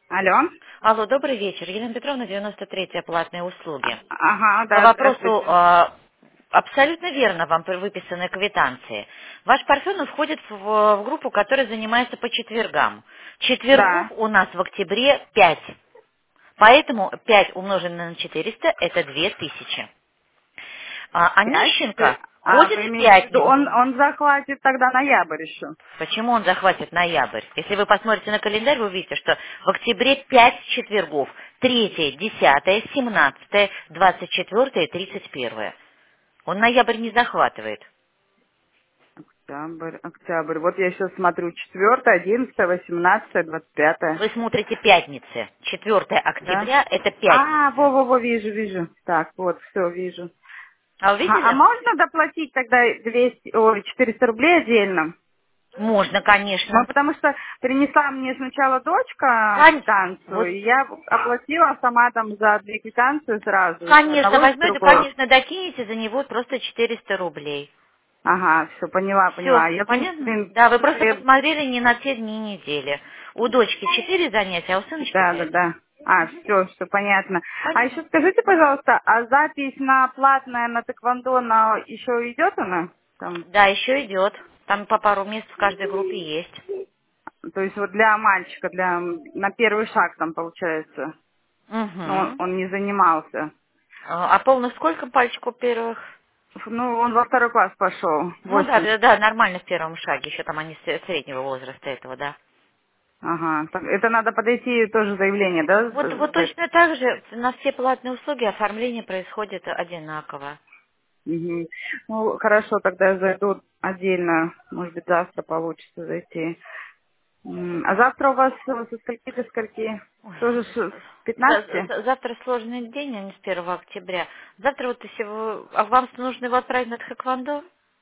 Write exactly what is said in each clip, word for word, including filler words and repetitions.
Алло. Алло, добрый вечер. Елена Петровна, девяносто третья, платные А- услуги. Ага, По да, вопросу, здравствуйте. э, абсолютно верно вам при- выписаны квитанции. Ваш Парфенов входит в, в группу, которая занимается по четвергам. Четвергов Да. у нас в октябре пять. Поэтому пять умноженное на четыреста это две тысячи. А, Пять? Онищенко А, ходит вы в имеете в виду, пятницу. он, он захватит тогда ноябрь еще. Почему он захватит ноябрь? Если вы посмотрите на календарь, вы увидите, что в октябре пять четвергов. Третье, десятое, семнадцатое, двадцать четвёртое и тридцать первое. Он ноябрь не захватывает. Октябрь, октябрь. Вот я сейчас смотрю, четвёртое, одиннадцатое, восемнадцатое, двадцать пятое. Вы смотрите пятницы. четвёртое Да? октября это А, пятница. во-во-во, вижу, вижу. Так, вот, все, вижу. А вы А, а видели? можно доплатить тогда двести, ой, четыреста рублей отдельно? Можно, Ну, конечно. потому что принесла мне сначала дочка Кон- квитанцию, Вот, и я оплатила сама там за две квитанции сразу, и с конечно, одного, и с возьмете, другого. конечно, докинете за него просто четыреста рублей. Ага, все, поняла, поняла. Все, Я, в понятно? принципе, Да, вы в просто сред- посмотрели не на те дни недели. У дочки четыре занятия, а у сыночки да, да, пять. да. А, все, все понятно. А Понятно? еще скажите, пожалуйста, а запись на платное, на тэквондо, на еще идет она? Там, Да, еще идет. Там по пару мест в каждой группе есть. то есть вот для мальчика, для на первый шаг там получается. Ну, он, Угу. он не занимался. А полных сколько пальчиков первых? Ну, он во второй класс пошел, Ну да, восемь. да, да, нормально в первом шаге. Еще там они с- среднего возраста этого, да. Ага. Так, это надо подойти тоже заявление, да? Вот, с- вот сдать? точно так же на все платные услуги оформление происходит одинаково. Мгм. Ну, хорошо, тогда я зайду отдельно. Может быть, завтра получится зайти. М, А завтра у вас э, со скольки до скольки? Ой, Тоже с с за- пятнадцати? за- завтра сложный день, а не с первого октября. Завтра вот если вы... А вам нужно его отправить на Тхэквондо?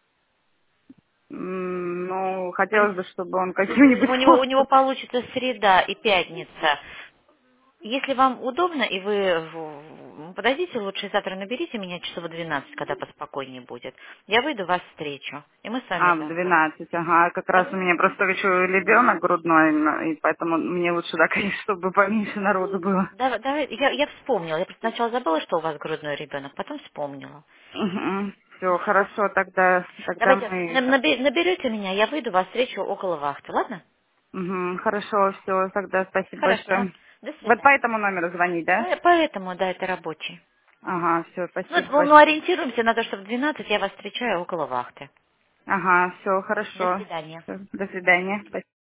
М, Ну, У хотелось бы, чтобы он у каким-нибудь него, у него у него способом. получится среда и пятница. Если вам удобно, и вы в- подойдите, лучше завтра наберите меня часов в двенадцать, когда поспокойнее будет. Я выйду, вас встречу, и мы с вами А, в ознакомимся. двенадцать, ага. Как раз у Согласны? меня просто еще ребенок грудной, но- и поэтому мне лучше, да, конечно, чтобы поменьше народу было. Давай, давай, я, я вспомнила. Я просто сначала забыла, что у вас грудной ребенок, потом вспомнила. Все, хорошо, тогда, тогда Давайте, мы... на- наби- наберете меня, я выйду, вас встречу около вахты, ладно? Мгм, хорошо, все, тогда спасибо Хорошо. большое. До Вот по свидания. этому номеру звонить, да? По- Поэтому, да, это рабочий. Ага, все, Ну, спасибо ну, ну, большое. ориентируемся на то, что в двенадцать я вас встречаю около вахты. Ага, все, До хорошо. свидания. Всё, до свидания. Спасибо.